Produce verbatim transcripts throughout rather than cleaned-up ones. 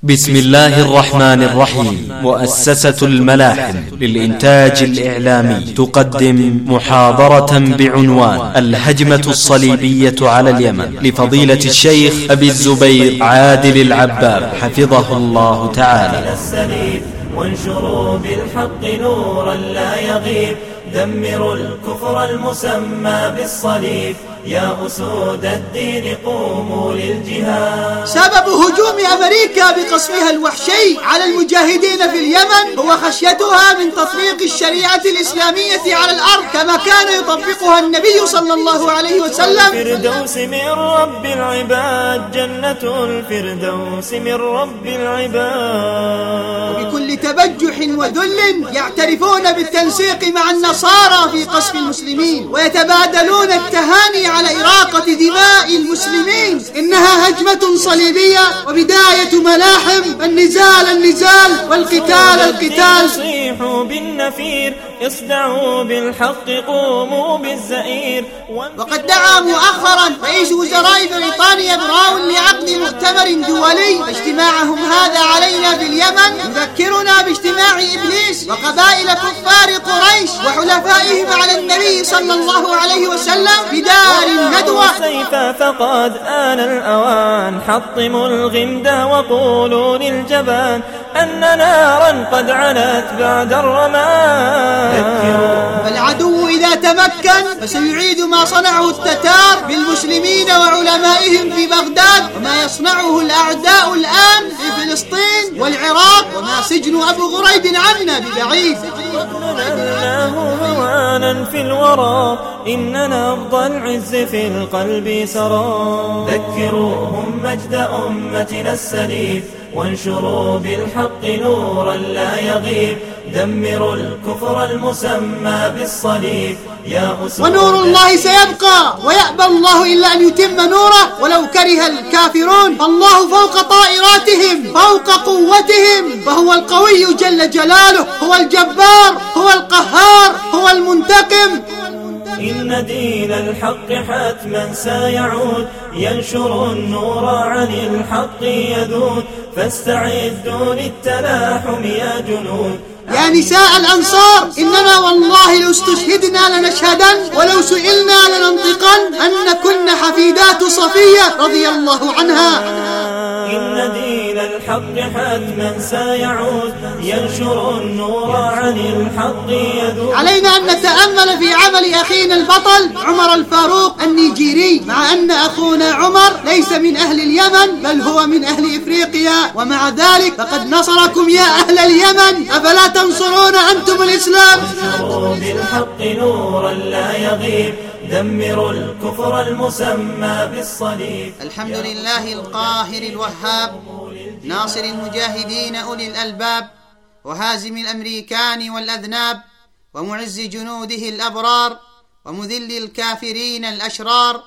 بسم الله الرحمن الرحيم. مؤسسة الملاحم للإنتاج الإعلامي تقدم محاضرة بعنوان الهجمة الصليبية على اليمن لفضيلة الشيخ أبي الزبير عادل العباب حفظه الله تعالى. وانشروا بالحق نورا لا يغيب، دمروا الكفر المسمى بالصليب، يا أسود الدين قوموا للجهاد. سبب هجوم أمريكا بقصفها الوحشي على المجاهدين في اليمن هو خشيتها من تطبيق الشريعة الإسلامية على الأرض كما كان يطبقها النبي صلى الله عليه وسلم. الفردوس من رب العباد، جنة الفردوس من رب العباد. وبكل تبجح وذل يعترفون بالتنسيق مع النصارى في قصف المسلمين، ويتبادلون التهاني على إراقة دماء المسلمين. إنها هجمة صليبية وبداية ملاحم، النزال النزال والقتال القتال. صيحوا بالنفير، اصدعوا بالحق، قوموا بالزئير. وقد دعا مؤخرا رئيس وزراء بريطانيا براون لعقد مؤتمر دولي، اجتماعهم هذا علينا في اليمن يذكرنا باجتماع إبليس وقبائل كفار قريش وحلفائهم على النبي صلى الله عليه وسلم في دار الندوة. سيفا فقد آن الأوان، حطموا الغمد وقولوا للجبان أن نارا قد علت بعد الرماد. فالعدو إذا تمكن فسيعيد ما صنعه التتار بالمسلمين وعلمائهم في بغداد، وما يصنعه الأعداء الآن في فلسطين والعراق، وما سجن أبو غريب عنا ببعيد. هوانا في الورى، إن نبض العز في القلب سرى. ذكروهم مجد أمتنا السليم، وانشروا بالحق نورا لا يغيب، دمروا الكفر المسمى بالصليب، يا أسود. ونور الله سيبقى ويأبى الله إلا أن يتم نوره ولو كره الكافرون. فالله فوق طائراتهم، فوق قوتهم، فهو القوي جل جلاله، هو الجبار، هو القهار، هو المنتقم. إن دين الحق حتما سيعود، ينشر النور عن الحق يذود، فاستعدوا للتلاحم يا جنود. يا نساء الأنصار، إننا والله لو استشهدنا لنشهدن، ولو سئلنا لننطقن أن كن حفيدات صفية رضي الله عنها. إن دين الحق حتما سيعود، ينشر النور عن الحق يذود. علينا أن نتأمل في عمل أخينا البطل عمر الفاروق النيجيري، مع أن أخونا عمر ليس من أهل اليمن بل هو من أهل إفريقيا، ومع ذلك فقد نصركم يا أهل اليمن، أفلا تنصرون أنتم الإسلام؟ انشروا بالحق نورا لا يغيب، دمروا الكفر المسمى بالصليب. الحمد لله القاهر الوهاب، ناصر المجاهدين أولي الألباب، وهازم الأمريكان والأذناب، ومعز جنوده الأبرار، ومذل الكافرين الأشرار.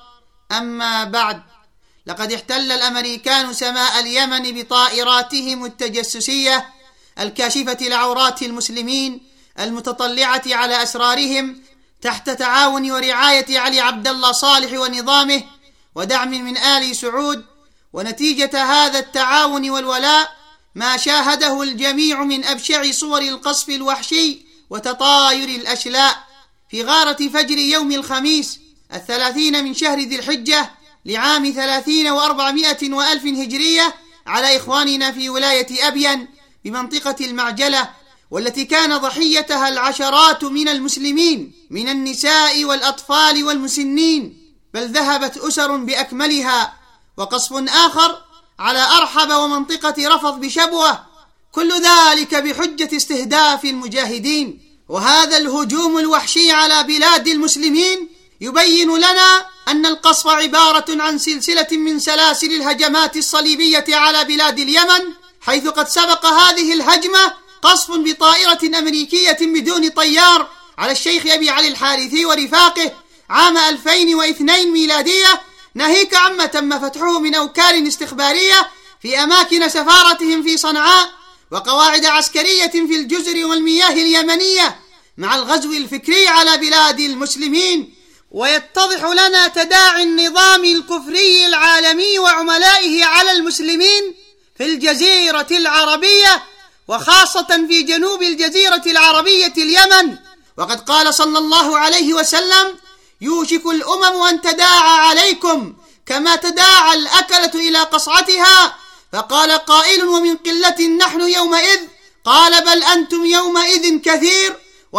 أما بعد، لقد احتل الأمريكان سماء اليمن بطائراتهم التجسسية الكاشفة لعورات المسلمين، المتطلعة على أسرارهم، تحت تعاون ورعاية علي عبد الله صالح ونظامه، ودعم من آل سعود. ونتيجة هذا التعاون والولاء ما شاهده الجميع من أبشع صور القصف الوحشي وتطاير الأشلاء في غارة فجر يوم الخميس الثلاثين من شهر ذي الحجة لعام ثلاثين وأربعمائة وألف هجرية على إخواننا في ولاية أبين بمنطقة المعجلة، والتي كان ضحيتها العشرات من المسلمين من النساء والأطفال والمسنين، بل ذهبت أسر بأكملها. وقصف آخر على أرحب ومنطقة رفض بشبوة، كل ذلك بحجة استهداف المجاهدين. وهذا الهجوم الوحشي على بلاد المسلمين يبين لنا أن القصف عبارة عن سلسلة من سلاسل الهجمات الصليبية على بلاد اليمن، حيث قد سبق هذه الهجمة قصف بطائرة أمريكية بدون طيار على الشيخ أبي علي الحارثي ورفاقه عام ألفين واثنين ميلادية، ناهيك عما تم فتحه من أوكار استخبارية في أماكن سفارتهم في صنعاء، وقواعد عسكرية في الجزر والمياه اليمنية، مع الغزو الفكري على بلاد المسلمين. ويتضح لنا تداعي النظام الكفري العالمي وعملائه على المسلمين في الجزيرة العربية، وخاصة في جنوب الجزيرة العربية اليمن. وقد قال صلى الله عليه وسلم: يوشك الأمم أن تداعى عليكم كما تداعى الأكلة إلى قصعتها. فقال قائل: ومن قلة نحن يومئذ؟ قال: بل أنتم يومئذ كثير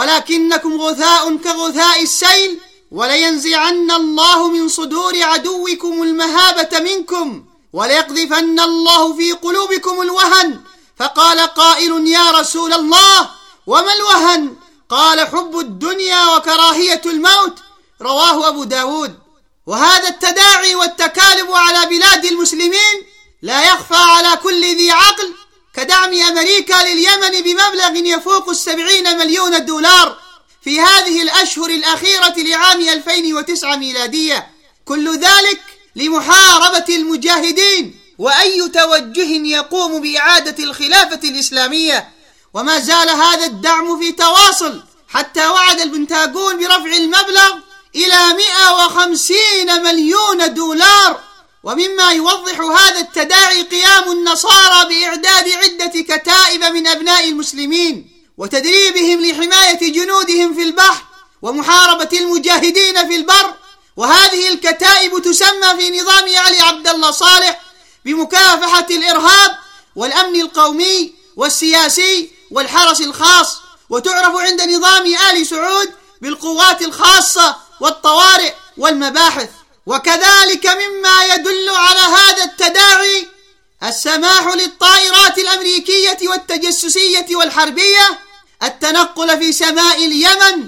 ولكنكم غثاء كغثاء السيل، ولينزعن الله من صدور عدوكم المهابة منكم، وليقذفن الله في قلوبكم الوهن. فقال قائل: يا رسول الله وما الوهن؟ قال: حب الدنيا وكراهية الموت. رواه أبو داود. وهذا التداعي والتكالب على بلاد المسلمين لا يخفى على كل ذي عقل، كدعم أمريكا لليمن بمبلغ يفوق السبعين مليون دولار في هذه الأشهر الأخيرة لعام ألفين وتسعة ميلادية، كل ذلك لمحاربة المجاهدين. وأي توجه يقوم بإعادة الخلافة الإسلامية. وما زال هذا الدعم في تواصل، حتى وعد البنتاغون برفع المبلغ إلى مئة وخمسين مليون دولار. ومما يوضح هذا التداعي قيام النصارى بإعداد عدة كتائب من أبناء المسلمين وتدريبهم لحماية جنودهم في البحر ومحاربة المجاهدين في البر. وهذه الكتائب تسمى في نظام علي عبد الله صالح بمكافحة الإرهاب والأمن القومي والسياسي والحرس الخاص، وتعرف عند نظام آل سعود بالقوات الخاصة والطوارئ والمباحث. وكذلك مما يدل على هذا التداعي السماح للطائرات الأمريكية والتجسسية والحربية التنقل في سماء اليمن،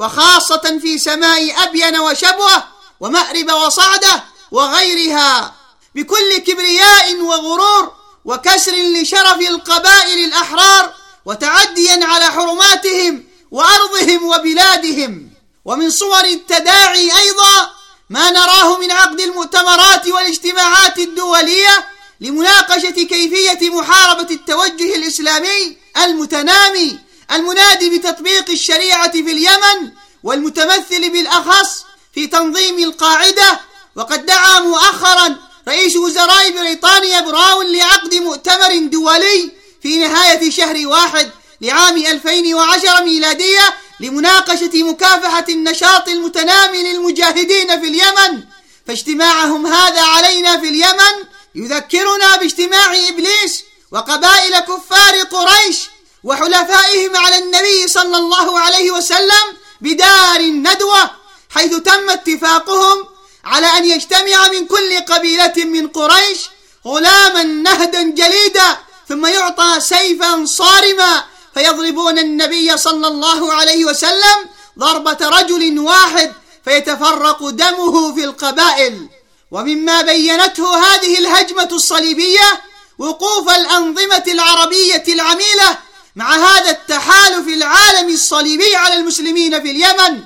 وخاصة في سماء أبين وشبوة ومأرب وصعدة وغيرها، بكل كبرياء وغرور وكسر لشرف القبائل الأحرار، وتعديا على حرماتهم وأرضهم وبلادهم. ومن صور التداعي أيضا ما نراه من عقد المؤتمرات والاجتماعات الدولية لمناقشة كيفية محاربة التوجه الإسلامي المتنامي المنادي بتطبيق الشريعة في اليمن، والمتمثل بالأخص في تنظيم القاعدة. وقد دعا مؤخرا رئيس وزراء بريطانيا براون لعقد مؤتمر دولي في نهاية شهر واحد لعام ألفين وعشرة ميلادية لمناقشة مكافحة النشاط المتنامي للمجاهدين في اليمن. فاجتماعهم هذا علينا في اليمن يذكرنا باجتماع إبليس وقبائل كفار قريش وحلفائهم على النبي صلى الله عليه وسلم بدار الندوة، حيث تم اتفاقهم على أن يجتمع من كل قبيلة من قريش غلاما نهدا جليدا، ثم يعطى سيفا صارما فيضربون النبي صلى الله عليه وسلم ضربة رجل واحد فيتفرق دمه في القبائل. ومما بينته هذه الهجمة الصليبية وقوف الأنظمة العربية العميلة مع هذا التحالف العالمي الصليبي على المسلمين في اليمن،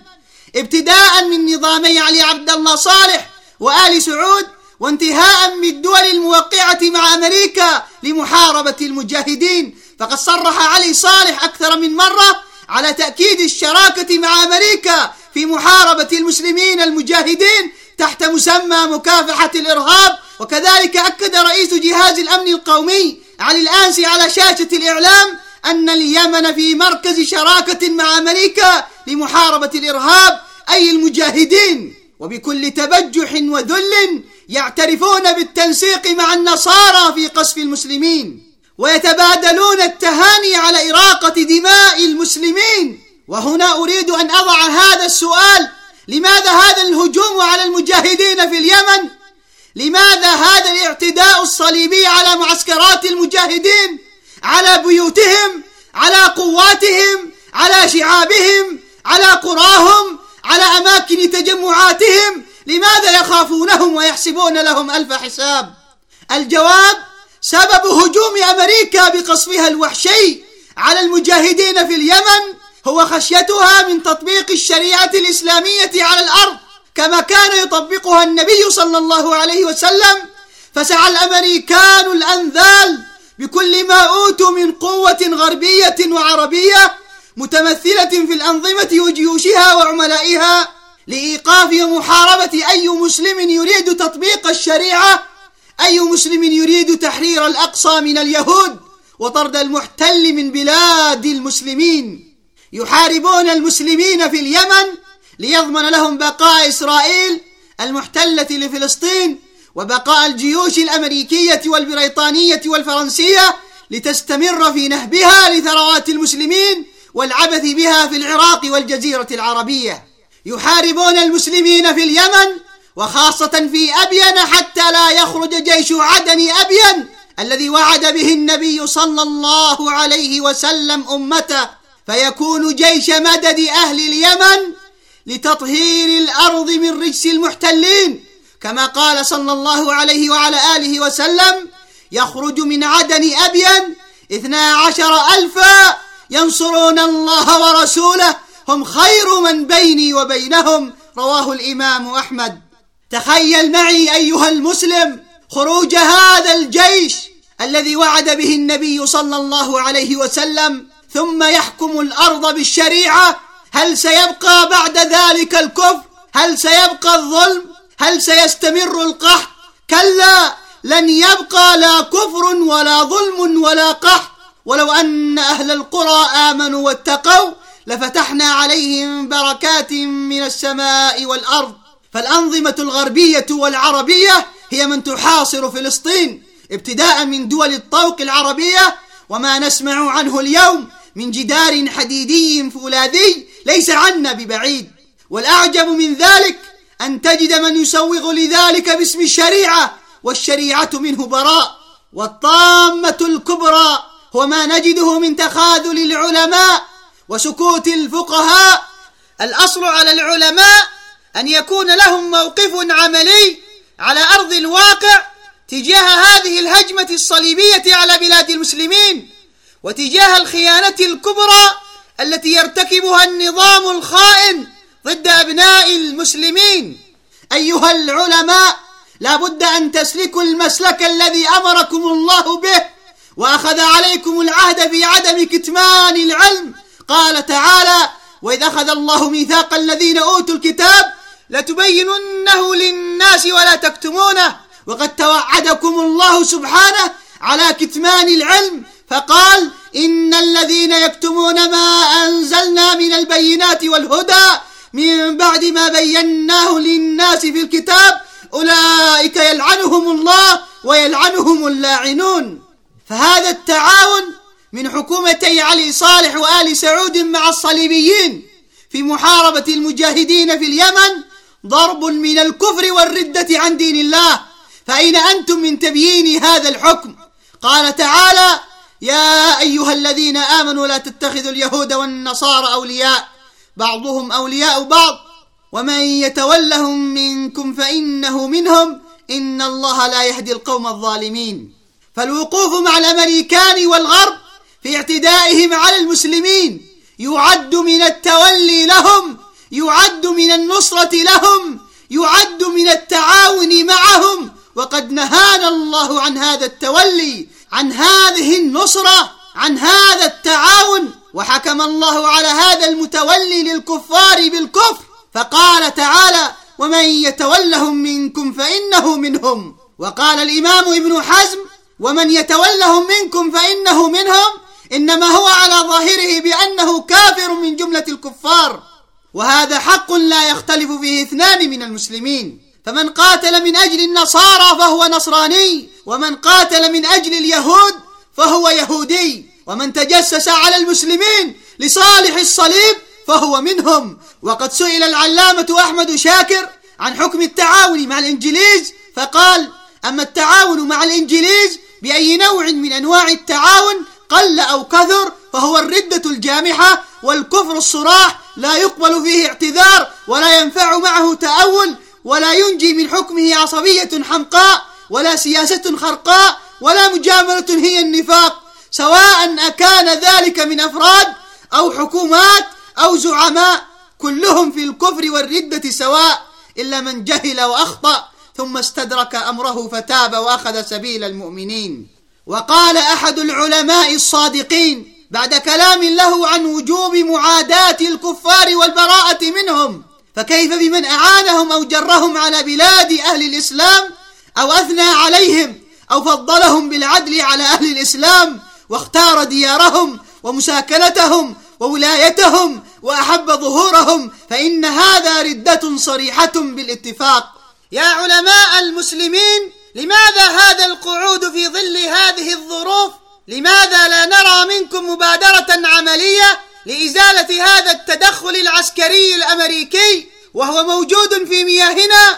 ابتداء من نظامي علي عبد الله صالح وآل سعود، وانتهاء من الدول الموقعة مع أمريكا لمحاربة المجاهدين. فقد صرح علي صالح أكثر من مرة على تأكيد الشراكة مع أمريكا في محاربة المسلمين المجاهدين تحت مسمى مكافحة الإرهاب. وكذلك أكد رئيس جهاز الأمن القومي علي الآنسي على شاشة الإعلام أن اليمن في مركز شراكة مع أمريكا لمحاربة الإرهاب أي المجاهدين، وبكل تبجح وذل يعترفون بالتنسيق مع النصارى في قصف المسلمين، ويتبادلون التهاني على إراقة دماء المسلمين. وهنا أريد أن أضع هذا السؤال: لماذا هذا الهجوم على المجاهدين في اليمن؟ لماذا هذا الاعتداء الصليبي على معسكرات المجاهدين، على بيوتهم، على قواتهم، على شعابهم، على قراهم، على أماكن تجمعاتهم؟ لماذا يخافونهم ويحسبون لهم ألف حساب؟ الجواب: سبب هجوم أمريكا بقصفها الوحشي على المجاهدين في اليمن هو خشيتها من تطبيق الشريعة الإسلامية على الأرض كما كان يطبقها النبي صلى الله عليه وسلم. فسعى الأمريكان الأنذال بكل ما أوتوا من قوة غربية وعربية متمثلة في الأنظمة وجيوشها وعملائها لإيقاف ومحاربة أي مسلم يريد تطبيق الشريعة أي مسلم يريد تحرير الأقصى من اليهود وطرد المحتل من بلاد المسلمين؟ يحاربون المسلمين في اليمن ليضمن لهم بقاء إسرائيل المحتلة لفلسطين وبقاء الجيوش الأمريكية والبريطانية والفرنسية لتستمر في نهبها لثروات المسلمين والعبث بها في العراق والجزيرة العربية. يحاربون المسلمين في اليمن وخاصة في أبين حتى لا يخرج جيش عدن أبين الذي وعد به النبي صلى الله عليه وسلم أمته، فيكون جيش مدد أهل اليمن لتطهير الأرض من رجس المحتلين، كما قال صلى الله عليه وعلى آله وسلم: يخرج من عدن أبين اثنا عشر ألفا ينصرون الله ورسوله هم خير من بيني وبينهم، رواه الإمام أحمد. تخيل معي أيها المسلم خروج هذا الجيش الذي وعد به النبي صلى الله عليه وسلم ثم يحكم الأرض بالشريعة. هل سيبقى بعد ذلك الكفر؟ هل سيبقى الظلم؟ هل سيستمر القحط؟ كلا، لن يبقى لا كفر ولا ظلم ولا قحط. ولو أن أهل القرى آمنوا واتقوا لفتحنا عليهم بركات من السماء والأرض. فالأنظمة الغربية والعربية هي من تحاصر فلسطين ابتداء من دول الطوق العربية، وما نسمع عنه اليوم من جدار حديدي فولاذي ليس عنا ببعيد. والأعجب من ذلك أن تجد من يسوغ لذلك باسم الشريعة، والشريعة منه براء. والطامة الكبرى هو ما نجده من تخاذل العلماء وسكوت الفقهاء. الأصل على العلماء أن يكون لهم موقف عملي على أرض الواقع تجاه هذه الهجمة الصليبية على بلاد المسلمين، وتجاه الخيانة الكبرى التي يرتكبها النظام الخائن ضد أبناء المسلمين. أيها العلماء، لا بد أن تسلكوا المسلك الذي أمركم الله به وأخذ عليكم العهد في عدم كتمان العلم. قال تعالى: وإذ أخذ الله ميثاق الذين أوتوا الكتاب لتبيننه للناس ولا تكتمونه. وقد توعدكم الله سبحانه على كتمان العلم فقال: إن الذين يكتمون ما أنزلنا من البينات والهدى من بعد ما بيناه للناس في الكتاب أولئك يلعنهم الله ويلعنهم اللاعنون. فهذا التعاون من حكومتي علي صالح وآل سعود مع الصليبيين في محاربة المجاهدين في اليمن ضرب من الكفر والردة عن دين الله. فأين أنتم من تبيين هذا الحكم؟ قال تعالى: يا أيها الذين آمنوا لا تتخذوا اليهود والنصارى أولياء بعضهم أولياء بعض ومن يتولهم منكم فإنه منهم إن الله لا يهدي القوم الظالمين. فالوقوف مع الأمريكان والغرب في اعتدائهم على المسلمين يعد من التولي لهم، يعد من النصرة لهم، يعد من التعاون معهم. وقد نهانا الله عن هذا التولي، عن هذه النصرة، عن هذا التعاون. وحكم الله على هذا المتولي للكفار بالكفر فقال تعالى: ومن يتولهم منكم فإنه منهم. وقال الإمام ابن حزم: ومن يتولهم منكم فإنه منهم إنما هو على ظاهره بأنه كافر من جملة الكفار. وهذا حق لا يختلف فيه اثنان من المسلمين. فمن قاتل من أجل النصارى فهو نصراني، ومن قاتل من أجل اليهود فهو يهودي، ومن تجسس على المسلمين لصالح الصليب فهو منهم. وقد سئل العلامة أحمد شاكر عن حكم التعاون مع الإنجليز فقال: أما التعاون مع الإنجليز بأي نوع من أنواع التعاون قل أو كثر فهو الردة الجامحة والكفر الصراح، لا يقبل فيه اعتذار ولا ينفع معه تأول، ولا ينجي من حكمه عصبية حمقاء ولا سياسة خرقاء ولا مجاملة هي النفاق، سواء أكان ذلك من أفراد أو حكومات أو زعماء، كلهم في الكفر والردة سواء، إلا من جهل وأخطأ ثم استدرك أمره فتاب وأخذ سبيل المؤمنين. وقال أحد العلماء الصادقين بعد كلام له عن وجوب معاداة الكفار والبراءة منهم: فكيف بمن أعانهم أو جرهم على بلاد أهل الإسلام أو أثنى عليهم أو فضلهم بالعدل على أهل الإسلام واختار ديارهم ومساكنتهم وولايتهم وأحب ظهورهم، فإن هذا ردة صريحة بالاتفاق. يا علماء المسلمين، لماذا هذا القعود في ظل هذه الظروف؟ لماذا لا نرى منكم مبادرة عملية لإزالة هذا التدخل العسكري الأمريكي، وهو موجود في مياهنا،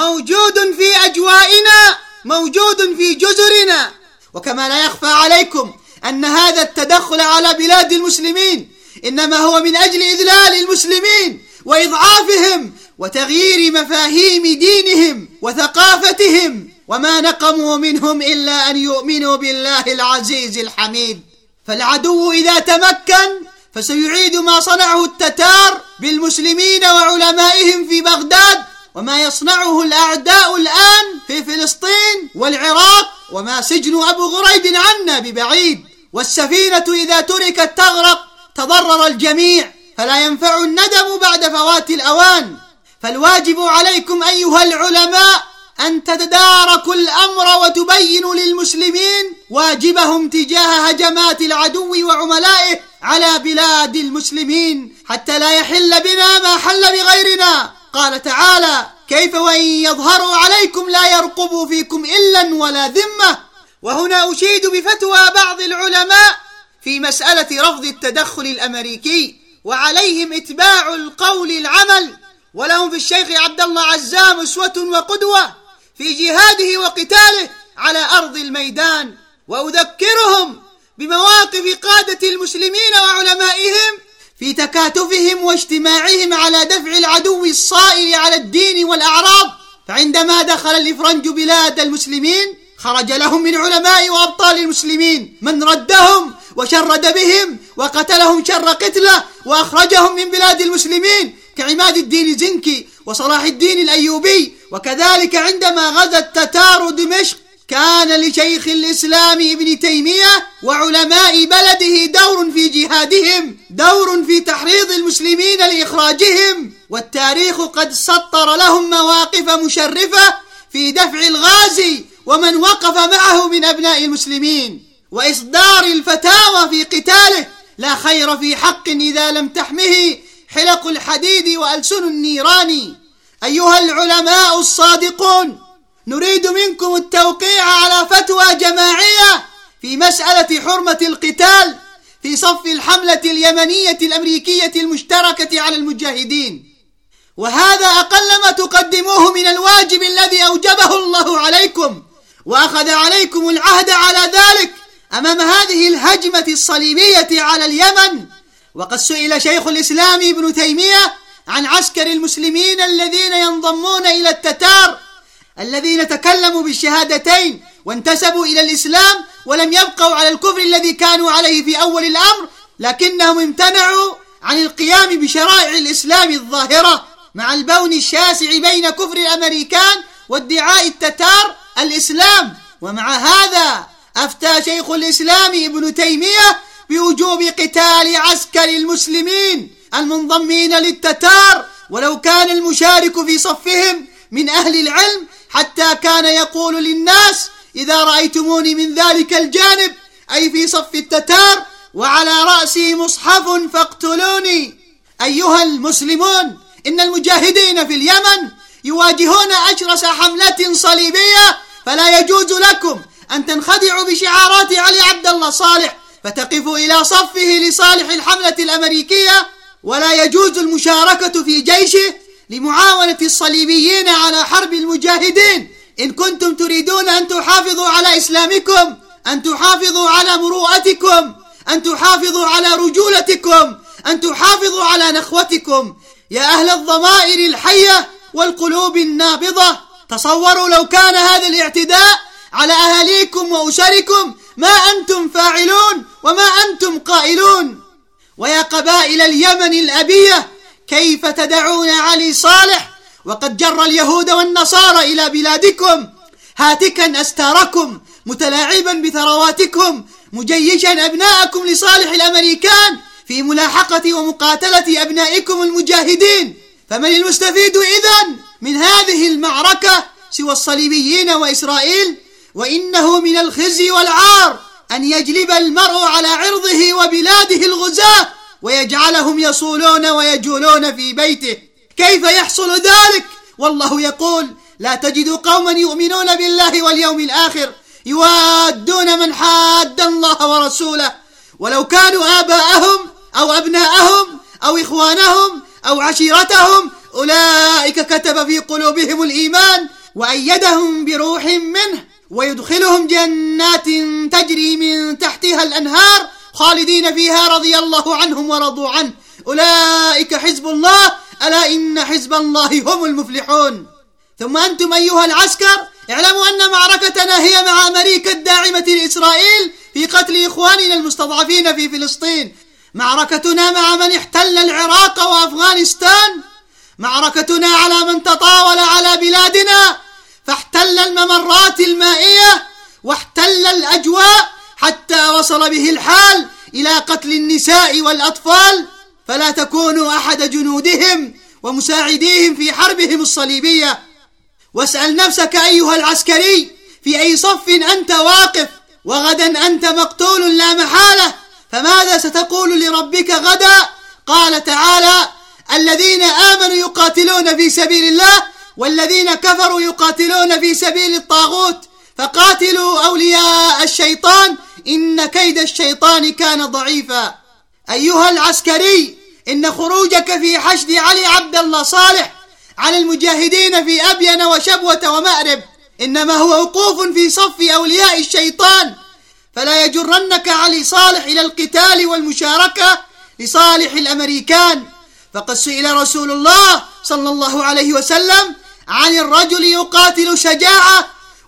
موجود في أجوائنا، موجود في جزرنا؟ وكما لا يخفى عليكم أن هذا التدخل على بلاد المسلمين إنما هو من أجل إذلال المسلمين وإضعافهم وتغيير مفاهيم دينهم وثقافتهم، وما نقموا منهم إلا أن يؤمنوا بالله العزيز الحميد. فالعدو إذا تمكن فسيعيد ما صنعه التتار بالمسلمين وعلمائهم في بغداد، وما يصنعه الأعداء الآن في فلسطين والعراق، وما سجن أبو غريب عنا ببعيد. والسفينة إذا تركت تغرق تضرر الجميع، فلا ينفع الندم بعد فوات الأوان. فالواجب عليكم أيها العلماء أن تتداركوا الأمر وتبينوا للمسلمين واجبهم تجاه هجمات العدو وعملائه على بلاد المسلمين، حتى لا يحل بنا ما حل بغيرنا. قال تعالى: كيف وإن يظهروا عليكم لا يرقبوا فيكم إلا ولا ذمة. وهنا أشيد بفتوى بعض العلماء في مسألة رفض التدخل الأمريكي، وعليهم إتباع القول العمل، ولهم في الشيخ عبد الله عزام أسوة وقدوة في جهاده وقتاله على أرض الميدان. وأذكرهم بمواقف قادة المسلمين وعلمائهم في تكاتفهم واجتماعهم على دفع العدو الصائل على الدين والأعراض. فعندما دخل الإفرنج بلاد المسلمين خرج لهم من علماء وأبطال المسلمين من ردهم وشرد بهم وقتلهم شر قتله وأخرجهم من بلاد المسلمين كعماد الدين زنكي وصلاح الدين الأيوبي. وكذلك عندما غزا التتار دمشق كان لشيخ الإسلام ابن تيمية وعلماء بلده دور في جهادهم، دور في تحريض المسلمين لإخراجهم، والتاريخ قد سطر لهم مواقف مشرفة في دفع الغازي ومن وقف معه من أبناء المسلمين، وإصدار الفتاوى في قتاله. لا خير في حق إذا لم تحمه حلق الحديد وألسن النيران. أيها العلماء الصادقون، نريد منكم التوقيع على فتوى جماعية في مسألة حرمة القتال في صف الحملة اليمنية الأمريكية المشتركة على المجاهدين، وهذا أقل ما تقدموه من الواجب الذي أوجبه الله عليكم، وأخذ عليكم العهد على ذلك أمام هذه الهجمة الصليبية على اليمن. وقد سئل شيخ الإسلام ابن تيمية عن عسكر المسلمين الذين ينضمون إلى التتار، الذين تكلموا بالشهادتين وانتسبوا إلى الإسلام ولم يبقوا على الكفر الذي كانوا عليه في أول الأمر، لكنهم امتنعوا عن القيام بشرائع الإسلام الظاهرة، مع البون الشاسع بين كفر الأمريكان وادعاء التتار الإسلام. ومع هذا أفتى شيخ الإسلام ابن تيمية بوجوب قتال عسكر المسلمين المنضمين للتتار، ولو كان المشارك في صفهم من أهل العلم، حتى كان يقول للناس: إذا رأيتموني من ذلك الجانب، أي في صف التتار، وعلى رأسي مصحف فاقتلوني. أيها المسلمون، إن المجاهدين في اليمن يواجهون أشرس حملة صليبية، فلا يجوز لكم أن تنخدعوا بشعارات علي عبد الله صالح فتقفوا إلى صفه لصالح الحملة الأمريكية، ولا يجوز المشاركة في جيشه لمعاونة الصليبيين على حرب المجاهدين. إن كنتم تريدون أن تحافظوا على إسلامكم، أن تحافظوا على مروءتكم، أن تحافظوا على رجولتكم، أن تحافظوا على نخوتكم، يا أهل الضمائر الحية والقلوب النابضة، تصوروا لو كان هذا الاعتداء على أهاليكم وأسركم ما أنتم فاعلون وما أنتم قائلون. ويا قبائل اليمن الأبية، كيف تدعون علي صالح وقد جر اليهود والنصارى إلى بلادكم هاتكا أستاركم، متلاعبا بثرواتكم، مجيشا أبناءكم لصالح الأمريكان في ملاحقة ومقاتلة أبنائكم المجاهدين؟ فمن المستفيد إذن من هذه المعركة؟ سوى الصليبيين وإسرائيل، وإنه من الخزي والعار أن يجلب المرء على عرضه وبلاده الغزاة ويجعلهم يصولون ويجولون في بيته. كيف يحصل ذلك؟ والله يقول: لا تجد قوما يؤمنون بالله واليوم الآخر يوادون من حاد الله ورسوله ولو كانوا آباءهم أو أبناءهم أو إخوانهم أو عشيرتهم، أولئك كتب في قلوبهم الإيمان وأيدهم بروح منه ويدخلهم جنات تجري من تحتها الأنهار خالدين فيها رضي الله عنهم ورضوا عنه، أولئك حزب الله، ألا إن حزب الله هم المفلحون. ثم أنتم أيها العسكر، اعلموا أن معركتنا هي مع أمريكا الداعمة لإسرائيل في قتل إخواننا المستضعفين في فلسطين، معركتنا مع من احتل العراق وأفغانستان، معركتنا على من تطاول على بلادنا فاحتل الممرات المائية واحتل الأجواء حتى وصل به الحال إلى قتل النساء والأطفال. فلا تكونوا أحد جنودهم ومساعديهم في حربهم الصليبية. واسأل نفسك أيها العسكري في أي صف أنت واقف، وغدا أنت مقتول لا محالة، فماذا ستقول لربك غدا؟ قال تعالى: الذين آمنوا يقاتلون في سبيل الله والذين كفروا يقاتلون في سبيل الطاغوت فقاتلوا أولياء الشيطان إن كيد الشيطان كان ضعيفا. أيها العسكري، إن خروجك في حشد علي عبد الله صالح على المجاهدين في أبين وشبوة ومأرب إنما هو وقوف في صف أولياء الشيطان، فلا يجرنك علي صالح إلى القتال والمشاركة لصالح الأمريكان. فقد سئل رسول الله صلى الله عليه وسلم عن الرجل يقاتل شجاعة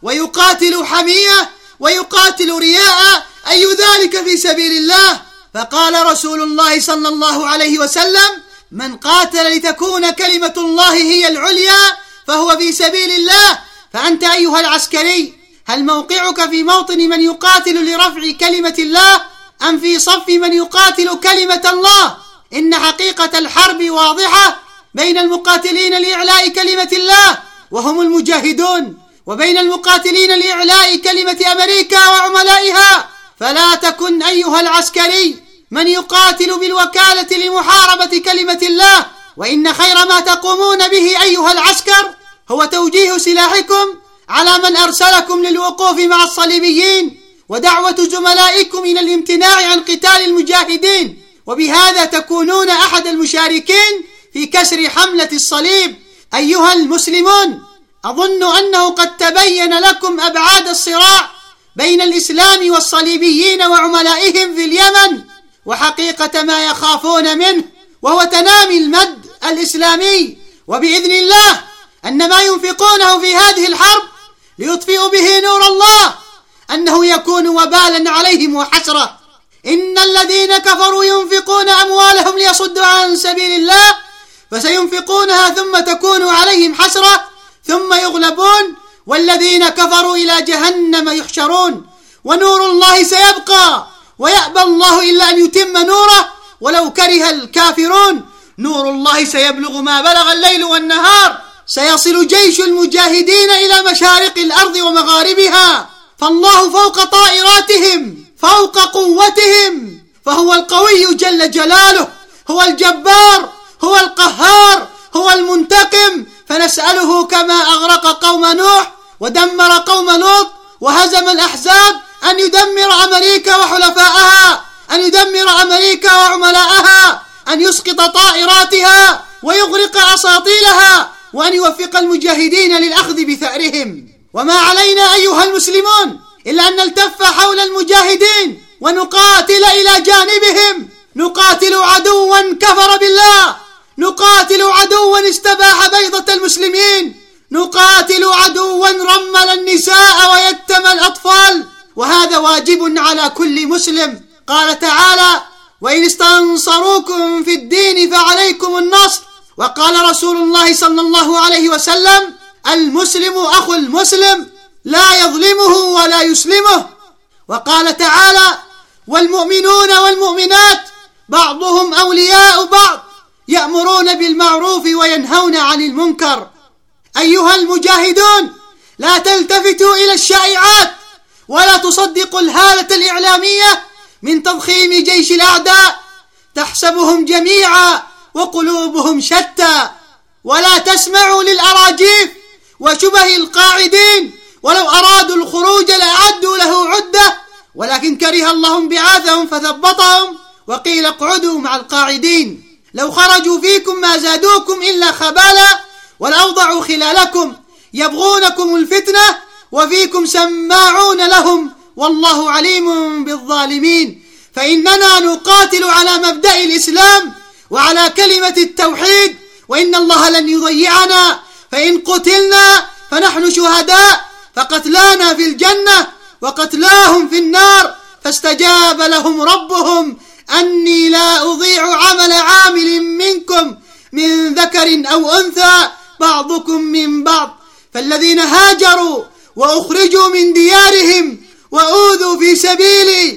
ويقاتل حمية ويقاتل رياء، أي ذلك في سبيل الله؟ فقال رسول الله صلى الله عليه وسلم: من قاتل لتكون كلمة الله هي العليا فهو في سبيل الله. فأنت أيها العسكري، هل موقعك في موطن من يقاتل لرفع كلمة الله أم في صف من يقاتل كلمة الله؟ إن حقيقة الحرب واضحة بين المقاتلين لإعلاء كلمة الله وهم المجاهدون، وبين المقاتلين لإعلاء كلمة أمريكا وعملائها. فلا تكن أيها العسكري من يقاتل بالوكالة لمحاربة كلمة الله، وإن خير ما تقومون به أيها العسكر هو توجيه سلاحكم على من أرسلكم للوقوف مع الصليبيين ودعوة زملائكم إلى الامتناع عن قتال المجاهدين، وبهذا تكونون أحد المشاركين في كسر حملة الصليب. أيها المسلمون، أظن أنه قد تبين لكم أبعاد الصراع بين الإسلام والصليبيين وعملائهم في اليمن وحقيقة ما يخافون منه، وهو تنامي المد الإسلامي، وبإذن الله أن ما ينفقونه في هذه الحرب ليطفئوا به نور الله أنه يكون وبالا عليهم وحسرة. إن الذين كفروا ينفقون أموالهم ليصدوا عن سبيل الله فسينفقونها ثم تكون عليهم حسرة ثم يغلبون والذين كفروا إلى جهنم يحشرون. ونور الله سيبقى ويأبى الله إلا أن يتم نوره ولو كره الكافرون. نور الله سيبلغ ما بلغ الليل والنهار، سيصل جيش المجاهدين إلى مشارق الأرض ومغاربها، فالله فوق طائراتهم فوق قوتهم، فهو القوي جل جلاله، هو الجبار، هو القهار، هو المنتقم. فنسأله كما أغرق قوم نوح ودمر قوم لوط وهزم الأحزاب أن يدمر أمريكا وحلفائها، أن يدمر أمريكا وعملائها، أن يسقط طائراتها ويغرق أساطيلها، وأن يوفق المجاهدين للأخذ بثأرهم. وما علينا أيها المسلمون إلا أن نلتف حول المجاهدين ونقاتل إلى جانبهم، نقاتل عدوا كفر بالله، نقاتل عدوا استباح بيضة المسلمين، نقاتل عدوا رمل النساء ويتم الأطفال، وهذا واجب على كل مسلم. قال تعالى: وإن استنصروكم في الدين فعليكم النصر. وقال رسول الله صلى الله عليه وسلم: المسلم أخو المسلم لا يظلمه ولا يسلمه. وقال تعالى: والمؤمنون والمؤمنات بعضهم أولياء بعض يأمرون بالمعروف وينهون عن المنكر. أيها المجاهدون، لا تلتفتوا إلى الشائعات ولا تصدقوا الهالة الإعلامية من تضخيم جيش الأعداء، تحسبهم جميعا وقلوبهم شتى. ولا تسمعوا للأراجيف وشبه القاعدين، ولو أرادوا الخروج لأعدوا له عدة، ولكن كره الله انبعاثهم فثبطهم وقيل اقعدوا مع القاعدين. لو خرجوا فيكم ما زادوكم إلا خبالا ولأوضعوا خلالكم يبغونكم الفتنة وفيكم سماعون لهم والله عليم بالظالمين. فإننا نقاتل على مبدأ الإسلام وعلى كلمة التوحيد، وإن الله لن يضيعنا، فإن قتلنا فنحن شهداء، فقتلانا في الجنة وقتلاهم في النار. فاستجاب لهم ربهم أني لا أضيع عمل عامل منكم من ذكر أو أنثى بعضكم من بعض. فالذين هاجروا وأخرجوا من ديارهم وأوذوا في سبيلي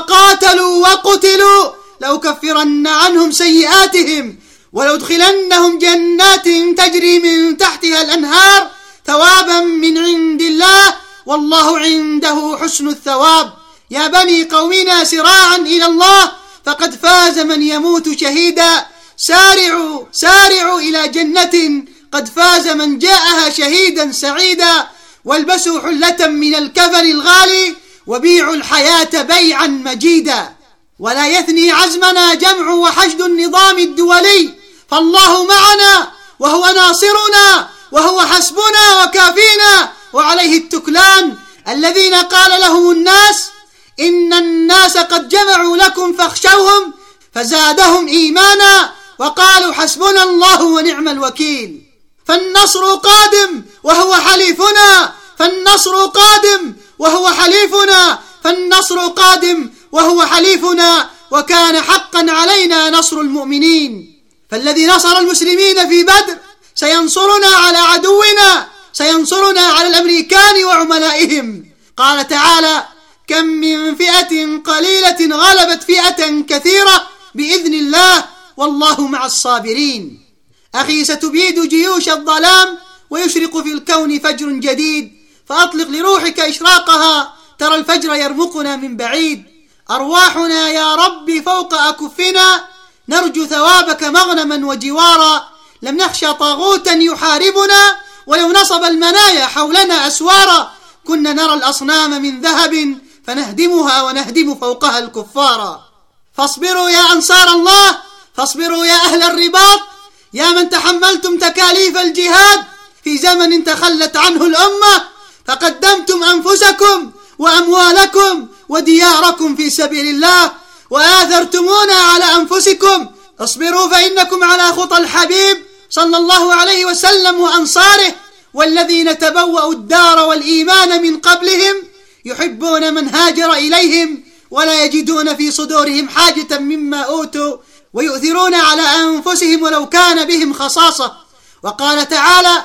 وقاتلوا وقتلوا لأكفرن عنهم سيئاتهم ولأدخلنهم جنات تجري من تحتها الأنهار ثوابا من عند الله والله عنده حسن الثواب. يا بني قومنا سراعا إلى الله فقد فاز من يموت شهيدا. سارعوا سارعوا إلى جنة قد فاز من جاءها شهيدا سعيدا. والبسوا حلة من الكفن الغالي وبيعوا الحياة بيعا مجيدا. ولا يثني عزمنا جمع وحشد النظام الدولي، فالله معنا وهو ناصرنا وهو حسبنا وكافينا وعليه التكلان. الذين قال لهم الناس إن الناس قد جمعوا لكم فاخشوهم فزادهم إيمانا وقالوا حسبنا الله ونعم الوكيل. فالنصر قادم وهو حليفنا، فالنصر قادم وهو حليفنا، فالنصر قادم وهو حليفنا، وكان حقا علينا نصر المؤمنين. فالذي نصر المسلمين في بدر سينصرنا على عدونا، سينصرنا على الأمريكان وعملائهم. قال تعالى: كم من فئة قليلة غلبت فئة كثيرة بإذن الله والله مع الصابرين. أخي، ستبيد جيوش الظلام ويشرق في الكون فجر جديد، فأطلق لروحك إشراقها، ترى الفجر يرمقنا من بعيد. أرواحنا يا رب فوق أكفنا، نرجو ثوابك مغنما وجوارا. لم نخشى طاغوتا يحاربنا، ولو نصب المنايا حولنا أسوارا. كنا نرى الأصنام من ذهب فنهدمها ونهدم فوقها الكفارا. فاصبروا يا أنصار الله، فاصبروا يا أهل الرباط، يا من تحملتم تكاليف الجهاد في زمن تخلت عنه الأمة، فقدمتم أنفسكم وأموالكم ودياركم في سبيل الله وآثرتمونا على أنفسكم. اصبروا فإنكم على خطى الحبيب صلى الله عليه وسلم وأنصاره، والذين تبوأوا الدار والإيمان من قبلهم يحبون من هاجر إليهم ولا يجدون في صدورهم حاجة مما أوتوا ويؤثرون على أنفسهم ولو كان بهم خصاصة. وقال تعالى: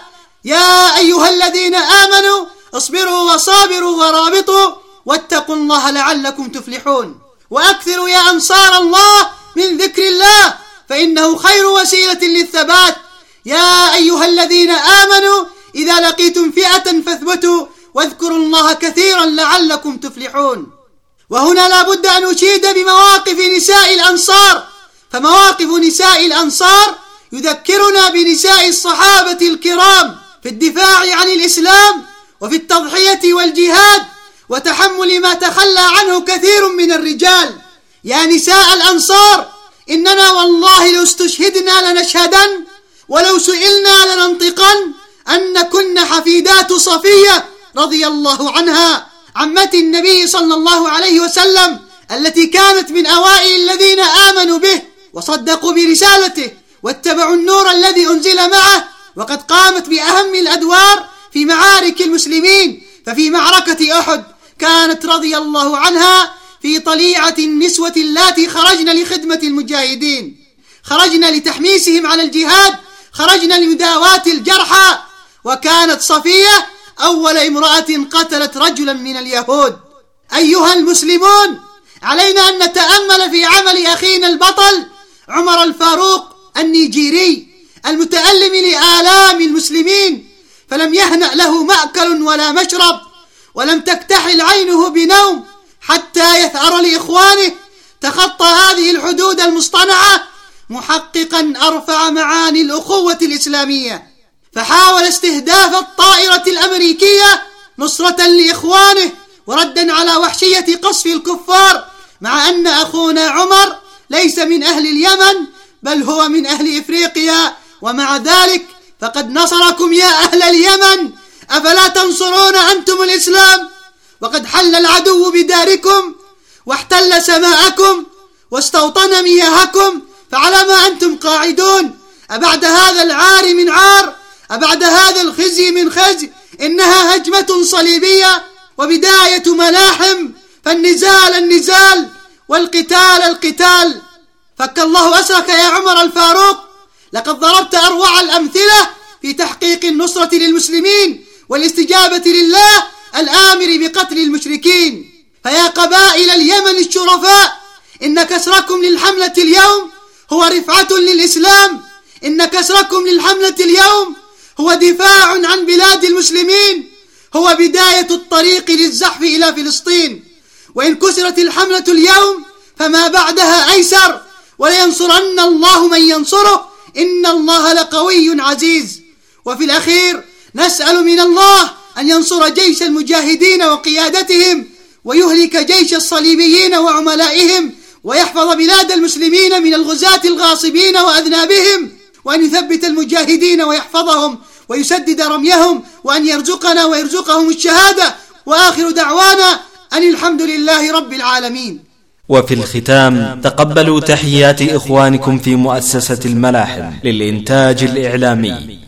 يا أيها الذين آمنوا اصبروا وصابروا ورابطوا واتقوا الله لعلكم تفلحون. وأكثروا يا أنصار الله من ذكر الله، فإنه خير وسيلة للثبات. يا أيها الذين آمنوا إذا لقيتم فئة فاثبتوا واذكروا الله كثيرا لعلكم تفلحون. وهنا لا بد أن أشيد بمواقف نساء الأنصار، فمواقف نساء الأنصار يذكرنا بنساء الصحابة الكرام في الدفاع عن الإسلام وفي التضحية والجهاد وتحمل ما تخلى عنه كثير من الرجال. يا نساء الأنصار، إننا والله لو استشهدنا لنشهدن ولو سئلنا لننطقن أن كن حفيدات صفية رضي الله عنها عمة النبي صلى الله عليه وسلم، التي كانت من أوائل الذين آمنوا به وصدقوا برسالته واتبعوا النور الذي أنزل معه، وقد قامت بأهم الأدوار في معارك المسلمين. ففي معركة أحد كانت رضي الله عنها في طليعة النسوة اللاتي خرجن لخدمة المجاهدين، خرجن لتحميسهم على الجهاد، خرجن لمداواة الجرحى. وكانت صفية أول امرأة قتلت رجلا من اليهود. أيها المسلمون، علينا أن نتأمل في عمل أخينا البطل عمر الفاروق النيجيري المتألم لآلام المسلمين، فلم يهنأ له مأكل ولا مشرب، ولم تكتحل عينه بنوم حتى يثأر لإخوانه، تخطى هذه الحدود المصطنعة محققا أرفع معاني الأخوة الإسلامية، فحاول استهداف الطائرة الأمريكية نصرة لإخوانه وردا على وحشية قصف الكفار، مع أن أخونا عمر ليس من أهل اليمن بل هو من أهل إفريقيا، ومع ذلك فقد نصركم يا أهل اليمن، أفلا تنصرون أنتم الإسلام؟ وقد حل العدو بداركم واحتل سماءكم واستوطن مياهكم، فعلى ما أنتم قاعدون؟ أبعد هذا العار من عار؟ أبعد هذا الخزي من خزي؟ إنها هجمة صليبية وبداية ملاحم، فالنزال النزال والقتال القتال. فك الله أسرك يا عمر الفاروق، لقد ضربت أروع الأمثلة في تحقيق النصرة للمسلمين والاستجابة لله الآمر بقتل المشركين. فيا قبائل اليمن الشرفاء، إن كسركم للحملة اليوم هو رفعة للإسلام، إن كسركم للحملة اليوم هو دفاع عن بلاد المسلمين، هو بداية الطريق للزحف إلى فلسطين. وإن كسرت الحملة اليوم فما بعدها أيسر، ولينصرن الله من ينصره، إن الله لقوي عزيز. وفي الأخير نسأل من الله أن ينصر جيش المجاهدين وقيادتهم، ويهلك جيش الصليبيين وعملائهم، ويحفظ بلاد المسلمين من الغزاة الغاصبين وأذنابهم، وأن يثبت المجاهدين ويحفظهم ويسدد رميهم، وأن يرزقنا ويرزقهم الشهادة. وآخر دعوانا أن الحمد لله رب العالمين. وفي الختام تقبلوا تحيات إخوانكم في مؤسسة الملاحم للإنتاج الإعلامي.